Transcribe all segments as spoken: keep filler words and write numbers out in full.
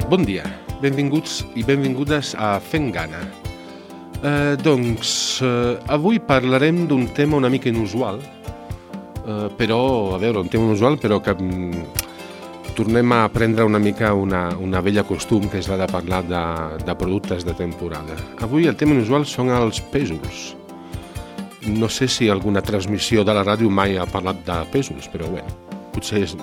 Bon dia, benvinguts i benvingudes a Fent Gana. Eh, doncs, eh, avui parlarem d'un tema una mica inusual, eh, però, a veure, un tema inusual, però que mm, tornem a prendre una mica una, una vella costum, que és la de parlar de, de productes de temporada. Avui el tema inusual són els pèsols. No sé si alguna transmissió de la ràdio mai ha parlat de pèsols, però bé, potser és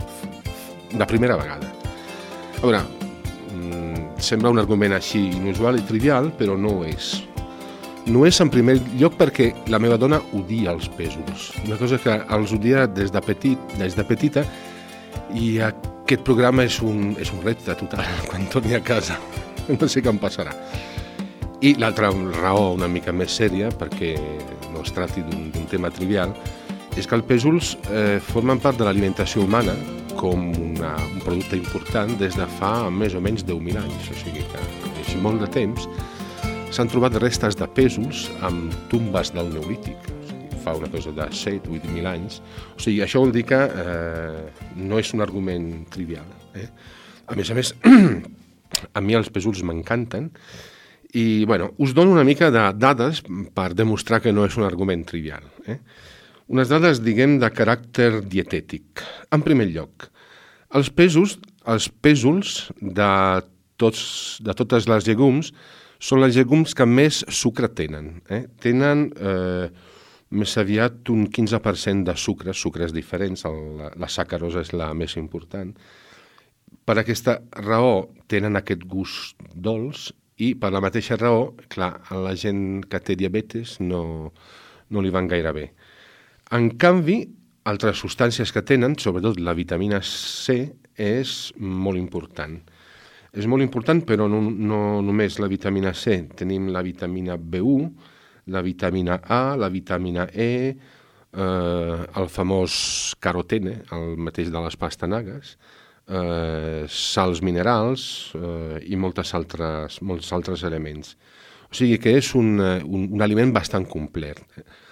la primera vegada. A veure, sembla un argument així inusual i trivial, però no ho és. No és en primer lloc perquè la meva dona odia els pèsols. Una cosa que els odia des de, petit, des de petita, i aquest programa és un, és un repte total quan torni a casa. No sé què em passarà. I l'altra raó una mica més sèria, perquè no es tracti d'un tema trivial, és que els pèsols eh, formen part de l'alimentació humana com una, un producte important des de fa més o menys deu mil anys. O sigui que és molt de temps. S'han trobat restes de pèsols amb tombes del Neolític, o sigui, fa una cosa de set o vuit mil anys. O sigui, això vol dir que eh, no és un argument trivial. Eh? A més a més, a mi els pèsols m'encanten i, bueno, us dono una mica de dades per demostrar que no és un argument trivial. Eh? Unes dades, diguem, de caràcter dietètic. En primer lloc, els pèsols, els pèsols de, tots, de totes les llegums són les llegums que més sucre tenen. Eh? Tenen eh, més aviat un quinze per cent de sucre, sucres diferents, el, la, la sacarosa és la més important. Per aquesta raó tenen aquest gust dolç i per la mateixa raó, clar, a la gent que té diabetes no, no li van gaire bé. En canvi, altres substàncies que tenen, sobretot la vitamina C, és molt important. És molt important, però no, no només la vitamina C. Tenim la vitamina B u, la vitamina A, la vitamina E, eh, el famós carotene, el mateix de les pastanagues, eh, sals minerals eh, i moltes altres, molts altres elements. O sigui que és un, un, un aliment bastant complet.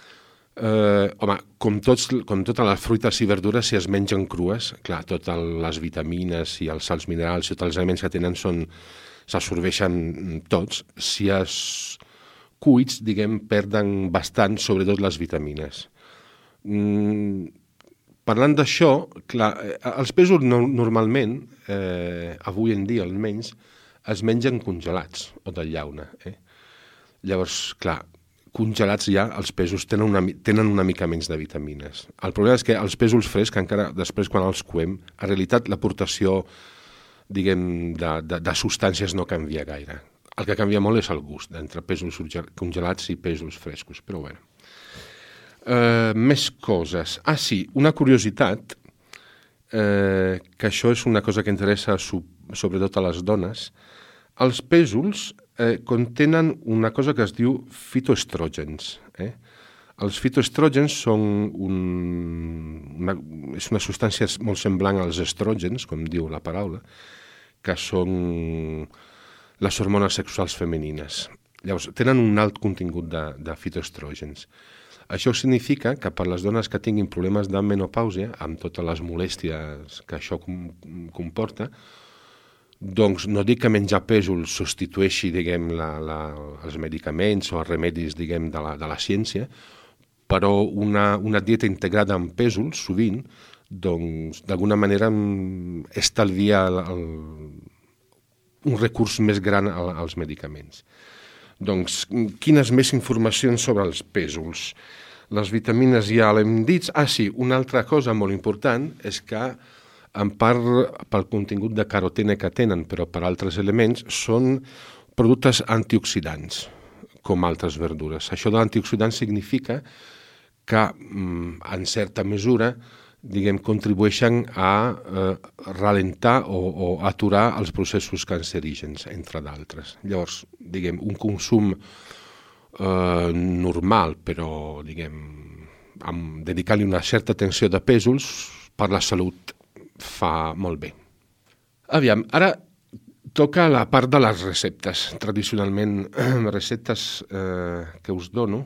Eh, home, com, tots, com totes les fruites i verdures, si es mengen crues, clar, totes les vitamines i els sals minerals i tots els elements que tenen són, s'absorbeixen tots. Si es cuits, diguem, perden bastant, sobretot les vitamines. Mm, parlant d'això, clar, els pèsols no, normalment, eh, avui en dia almenys, es mengen congelats o de llauna. Eh? Llavors, clar, congelats ja, els pèsols tenen una, tenen una mica menys de vitamines. El problema és que els pèsols frescs, encara després quan els coem, en realitat l'aportació, diguem, de, de, de substàncies no canvia gaire. El que canvia molt és el gust, entre pèsols congelats i pèsols frescos, però bé. Uh, més coses. Ah, sí, una curiositat, uh, que això és una cosa que interessa sobretot a les dones. Els pèsols Eh, contenen una cosa que es diu fitoestrògens. Eh? Els fitoestrògens són un, una, és una substància molt semblant als estrògens, com diu la paraula, que són les hormones sexuals femenines. Llavors, tenen un alt contingut de, de fitoestrògens. Això significa que per les dones que tinguin problemes de menopàusia, amb totes les molèsties que això com, comporta, doncs no dic que menjar pèsols substitueixi, diguem, la, la, els medicaments o els remedis, diguem, de la, de la ciència, però una, una dieta integrada amb pèsols, sovint, doncs, d'alguna manera estalvia el, el, un recurs més gran als medicaments. Doncs, quines més informacions sobre els pèsols? Les vitamines ja l'hem dit. Ah, sí, una altra cosa molt important és que en part pel contingut de carotene que tenen, però per altres elements, són productes antioxidants, com altres verdures. Això de l'antioxidant significa que, en certa mesura, diguem, contribueixen a eh, ralentar o, o aturar els processos cancerígens, entre d'altres. Llavors, diguem, un consum eh, normal, però, diguem, amb dedicar-li una certa atenció de pèsols per la salut fa molt bé. Aviam, ara toca la part de les receptes. Tradicionalment, receptes eh, que us dono.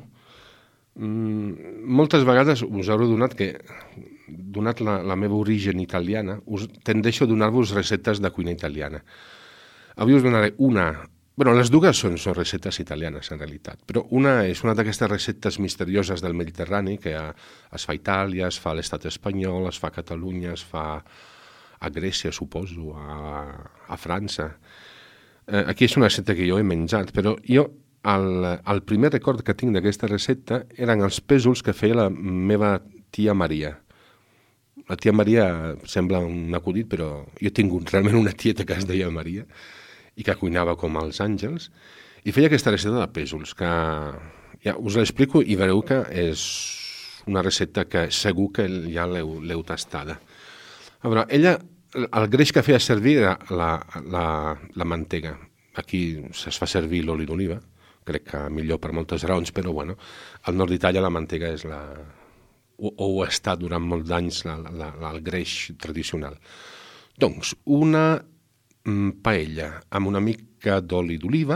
Mm, moltes vegades us hauré donat que, donat la, la meva origen italiana, us tendeixo a donar-vos receptes de cuina italiana. Avui us donaré una... Bueno, les dues són, són receptes italianes, en realitat, però una és una d'aquestes receptes misterioses del Mediterrani, que es fa a Itàlia, es fa a l'estat espanyol, es fa a Catalunya, es fa a Grècia, suposo, a, a França. Eh, aquí és una recepta que jo he menjat, però jo el, el primer record que tinc d'aquesta recepta eren els pèsols que feia la meva tia Maria. La tia Maria sembla un acudit, però jo tinc un, realment una tieta que es deia Maria, i que cuinava com els àngels, i feia aquesta recepta de pèsols, que ja us l'explico i veureu que és una recepta que segur que ja l'heu tastada. A veure, ella, el greix que feia servir era la, la, la mantega. Aquí es fa servir l'oli d'oliva, crec que millor per moltes raons, però bueno, al nord d'Itàlia la mantega és la... o, o ho ha estat durant molts anys la, la, la, el greix tradicional. Doncs, una paella amb una mica d'oli d'oliva,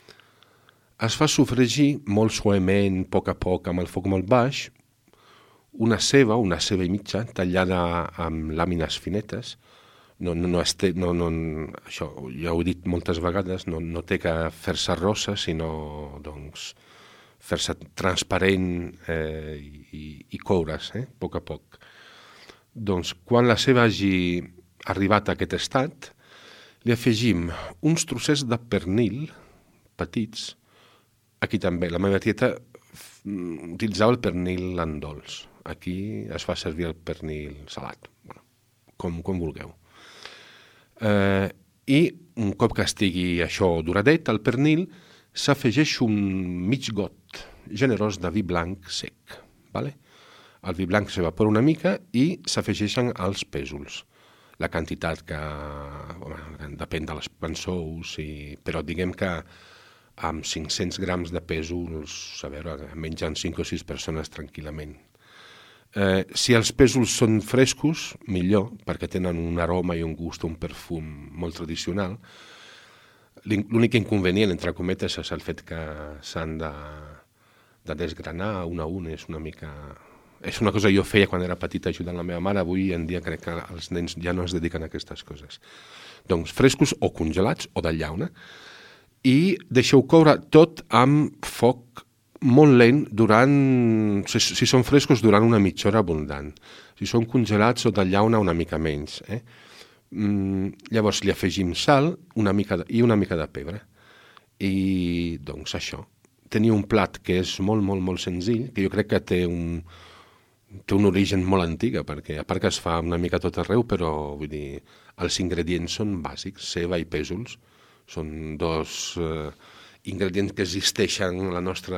es fa sofregir molt suaument, a poc a poc, amb el foc molt baix, una ceba, una ceba i mitja, tallada amb làmines finetes. No, no, no, este, no, no, això ja ho he dit moltes vegades, no, no té que fer-se rossa, sinó doncs, fer-se transparent eh, i, i coure's, eh, a poc a poc. Doncs quan la ceba hagi arribat a aquest estat, li afegim uns trossets de pernil petits. Aquí també, la meva tieta utilitzava el pernil en dolç. Aquí es fa servir el pernil salat, bueno, com, com vulgueu. Eh, I un cop que estigui això doradet, el pernil, s'afegeix un mig got generós de vi blanc sec. Vale? El vi blanc s'evapora una mica i s'afegeixen els pèsols. La quantitat que bueno, depèn de les pensous, i, però diguem que amb cinc-cents grams de pèsols, a veure, mengen cinc o sis persones tranquil·lament. Eh, si els pèsols són frescos, millor, perquè tenen un aroma i un gust, un perfum molt tradicional. L'únic inconvenient, entre cometes, és el fet que s'han de, de desgranar un a un, és una mica... És una cosa que jo feia quan era petita ajudant la meva mare, avui en dia crec que els nens ja no es dediquen a aquestes coses. Doncs frescos o congelats o de llauna, i deixeu coure tot amb foc molt lent durant, si, si són frescos, durant una mitja hora abundant. Si són congelats o de llauna, una mica menys. Eh? Mm, llavors li afegim sal una mica de, i una mica de pebre. I doncs això. Tenia un plat que és molt, molt, molt senzill, que jo crec que té un... té un origen molt antiga, perquè a part que es fa una mica tot arreu, però vull dir, els ingredients són bàsics, ceba i pèsols, són dos eh, ingredients que existeixen a la nostra,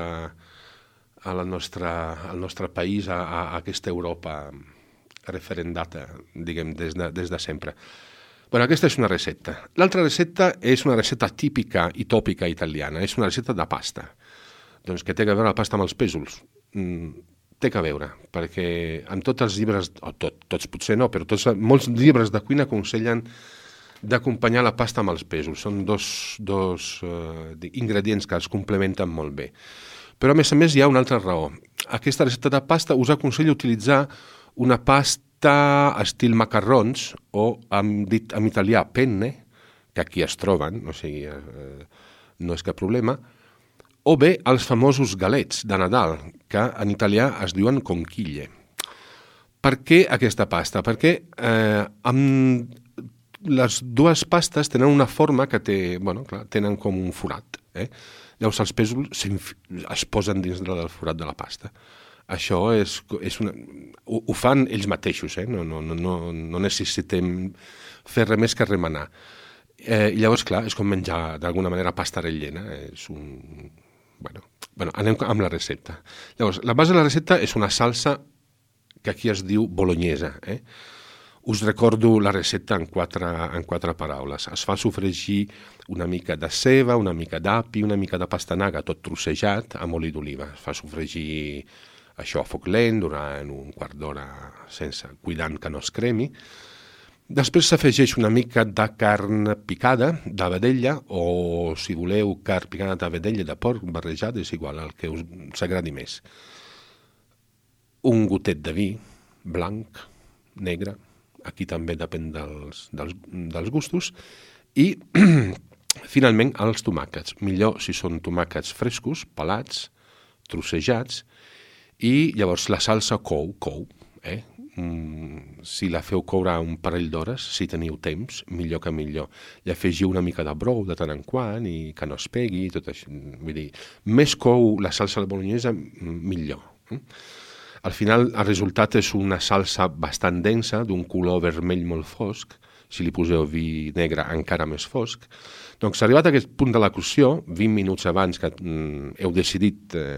a la nostra, al nostre país, a, a aquesta Europa referendata, diguem, des de, des de sempre. Bueno, aquesta és una recepta. L'altra recepta és una recepta típica i tòpica italiana, és una recepta de pasta. Doncs què té a veure la pasta amb els pèsols? Mm, té que veure, perquè en tots els llibres, o tot, tots potser no, però tots, molts llibres de cuina aconsellen d'acompanyar la pasta amb els pèsols. Són dos, dos uh, ingredients que es complementen molt bé. Però a més a més hi ha una altra raó. Aquesta recepta de pasta us aconsello utilitzar una pasta estil macarrons, o hem dit en italià penne, que aquí es troben, o sigui, uh, no és cap problema, o bé els famosos galets de Nadal, que en italià es diuen conchiglie. Per què aquesta pasta? Perquè eh, amb les dues pastes tenen una forma que té, bueno, clar, tenen com un forat. Eh? Llavors els pèsols es posen dins del forat de la pasta. Això és, és una, ho, ho fan ells mateixos, eh? no, no, no, no necessitem fer res més que remenar. Eh, I llavors, clar, és com menjar d'alguna manera pasta rellena, és un... Bueno, bueno, anem amb la recepta. Llavors, la base de la recepta és una salsa que aquí es diu bolognesa. Eh? Us recordo la recepta en quatre, en quatre paraules. Es fa sofregir una mica de ceba, una mica d'api, una mica de pastanaga, tot trossejat, amb oli d'oliva. Es fa sofregir això a foc lent durant un quart d'hora, sense cuidant que no es cremi. Després s'afegeix una mica de carn picada de vedella, o si voleu carn picada de vedella de porc barrejada, és igual, el que us s'agradi més. Un gotet de vi blanc, negre, aquí també depèn dels, dels, dels gustos, i Finalment, els tomàquets. Millor si són tomàquets frescos, pelats, trossejats, i llavors la salsa cou, cou. Eh? Mm, si la feu coure un parell d'hores, si teniu temps, millor que millor. Li afegiu una mica de brou de tant en quant i que no es pegui, tot això. Vull dir, més cou la salsa de bolognesa, millor. Al final, el resultat és una salsa bastant densa, d'un color vermell molt fosc. Si li poseu vi negre, encara més fosc. Doncs, arribat a aquest punt de la cocció, vint minuts abans que mm, heu decidit eh,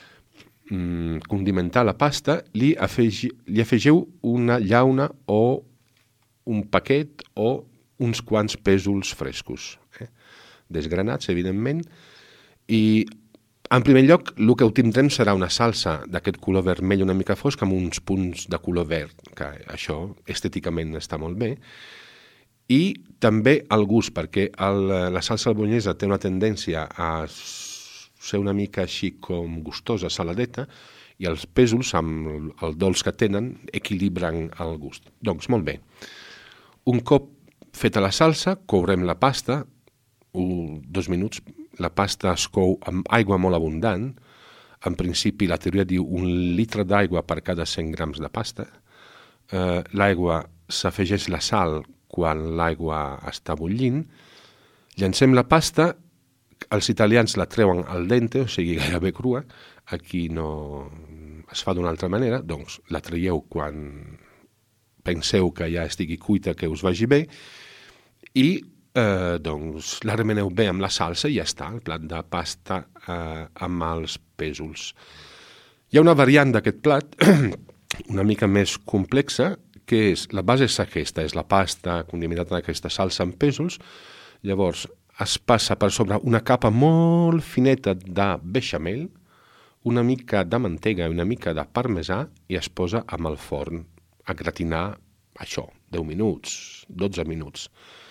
mm, condimentar la pasta, li, afegi, li afegiu una llauna o un paquet o uns quants pèsols frescos, eh? Desgranats, evidentment, i en primer lloc, el que obtindrem serà una salsa d'aquest color vermell una mica fosc amb uns punts de color verd, que això estèticament està molt bé, i també el gust, perquè el, la salsa bolognesa té una tendència a ser una mica així com gustosa, saladeta, i els pèsols, amb el dolç que tenen, equilibren el gust. Doncs molt bé. Un cop feta la salsa, courem la pasta, un, dos minuts, la pasta es cou amb aigua molt abundant. En principi, la teoria diu un litre d'aigua per cada cent grams de pasta. Eh, l'aigua s'afegeix la sal quan l'aigua està bullint, llancem la pasta, els italians la treuen al dente, o sigui gairebé crua, aquí no es fa d'una altra manera, doncs la traieu quan penseu que ja estigui cuita, que us vagi bé, i eh, doncs la remeneu bé amb la salsa i ja està, el plat de pasta eh, amb els pèsols. Hi ha una variant d'aquest plat, una mica més complexa, que és, la base és aquesta, és la pasta condimentada en aquesta salsa amb pèsols, llavors es passa per sobre una capa molt fineta de beixamel, una mica de mantega i una mica de parmesà i es posa amb el forn a gratinar això, deu minuts, dotze minuts.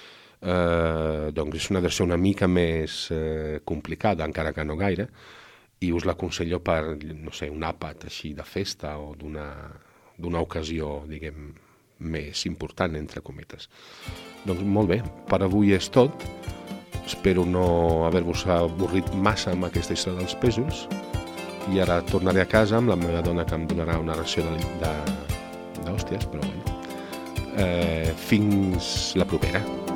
Eh, doncs és una versió una mica més eh, complicada, encara que no gaire, i us l'aconsello per, no sé, un àpat així de festa o d'una d'una ocasió, diguem, més important, entre cometes. Doncs molt bé, per avui és tot. Espero no haver-vos avorrit massa amb aquesta història dels pèsols i ara tornaré a casa amb la meva dona que em donarà una ració d'hòsties, però bueno. Eh, fins la propera.